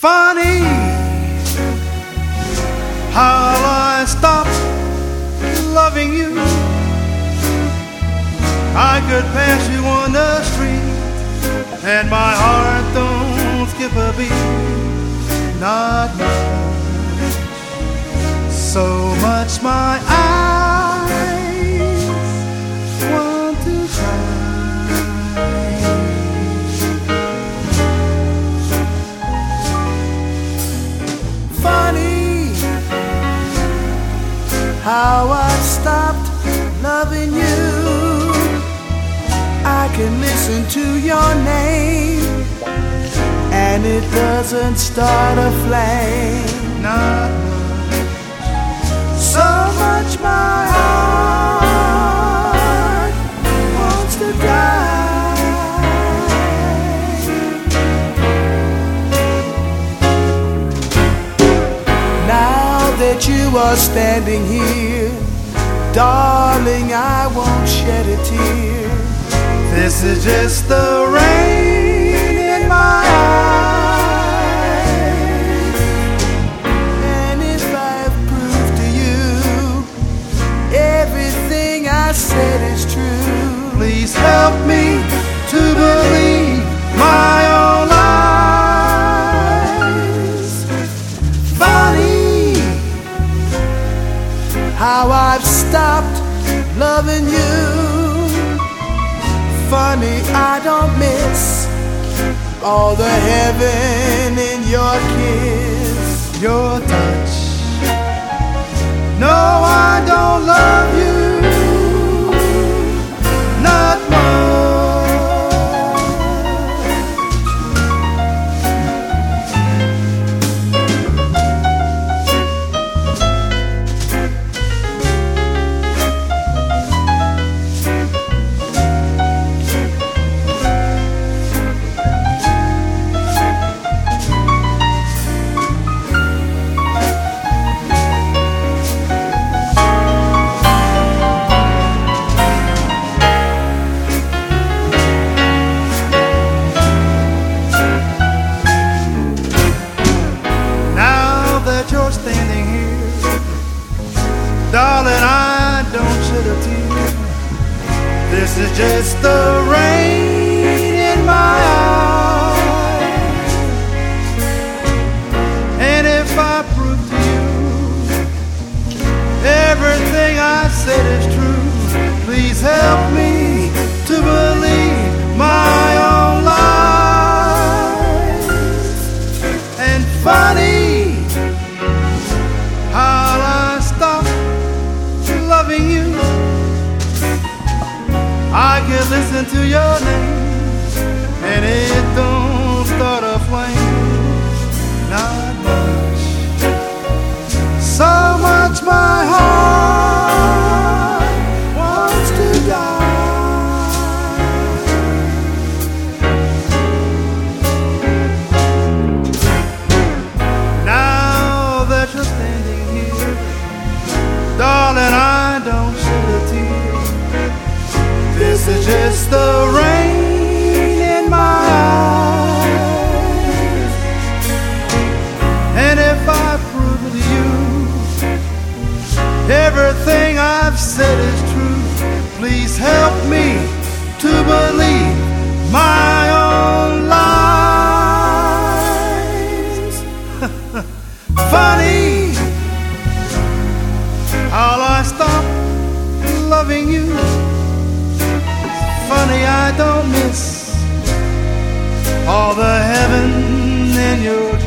Funny how I stopped loving you. I could pass you on the street and my heart don't skip a beat. Not much, so much my eyes want to cry. Funny how I stopped loving you. I can listen to your name and it doesn't start a flame. Not much, so much my heart wants to die. Now that you are standing here, darling, I won't shed a tear. This is just the rain in my eyes. And if I've proved to you everything I said is true, please help me to believe my own lies. Funny how I've stopped loving you. Funny I don't miss all the heaven in your kiss, your touch. No, I don't love you, not much. You're standing here, darling, I don't shed a tear. This is just the rain in my eyes. And if I prove to you everything I said is true, please help me to believe my own lies. And funny how I stopped loving you. I can listen to your name and it don't start a flame. Not much, so much my heart wants to die. Now that you're standing here, darling, I don't shed a tear. This is just the rain in my eyes. And if I prove to you everything I've said is true, please help me to believe my own lies. Funny how I stopped loving you. Funny I don't miss all the heaven in your